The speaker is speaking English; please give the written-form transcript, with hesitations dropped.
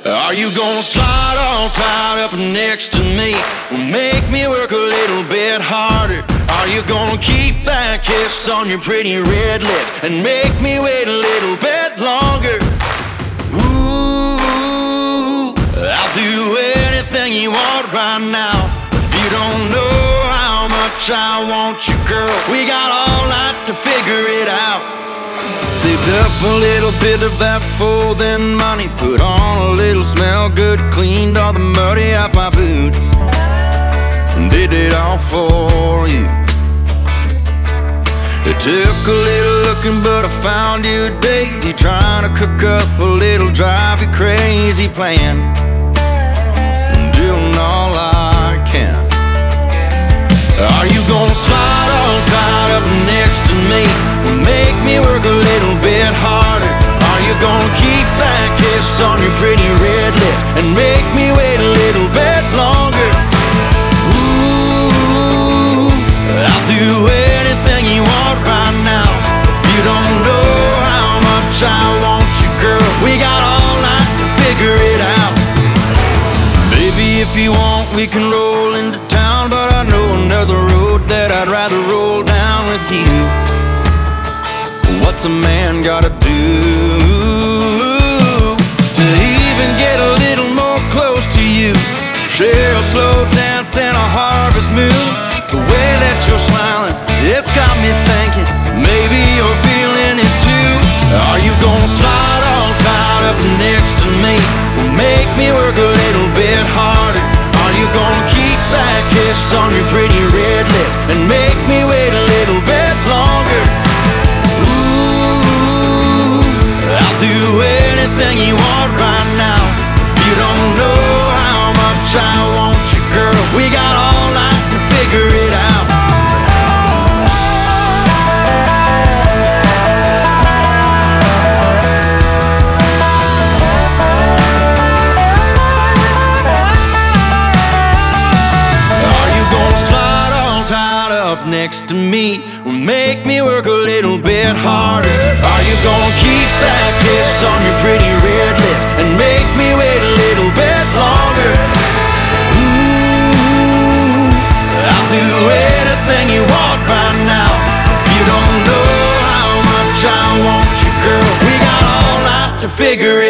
Are you gonna slide all tied up next to me? Make me work a little bit harder. Are you gonna keep that kiss on your pretty red lips and make me wait a little bit longer? Ooh, I'll do anything you want right now. If you don't know how much I want you, girl, we got all night to figure it out. Saved up a little bit of that folding money, put on a little smell good, cleaned all the muddy off my boots, and did it all for you. It took a little looking, but I found you at Daisy, trying to cook up a little drive you crazy plan, and doing all I can. Are you gonna slide all tied up next to me? Make me work a little bit harder. Are you gonna keep that kiss on your pretty red lips and make me wait a little bit longer? Ooh, I'll do anything you want right now. If you don't know how much I want you, girl, we got all night to figure it out. Baby, if you want, we can roll into town, but I know another road that I'd rather roll down with you. What's a man gotta do to even get a little more close to you? Share a slow dance and a harvest moon. The way that you're smiling, it's got me thinking maybe you're feeling it too. Are you gonna slide all tied up next to me? Make me work a little bit harder. Are you gonna keep that kiss on your pretty red lips and make me wait a little bit longer? I'll do anything you want right now. If you don't know how much I want you, girl, we got all night to figure it out. Are you gonna slide all tied up next to me? Make me work a little bit harder. Are you gonna keep that kiss on your pretty red lips and make me wait a little bit longer? Ooh, I'll do anything you want right now. If you don't know how much I want you, girl, we got all night to figure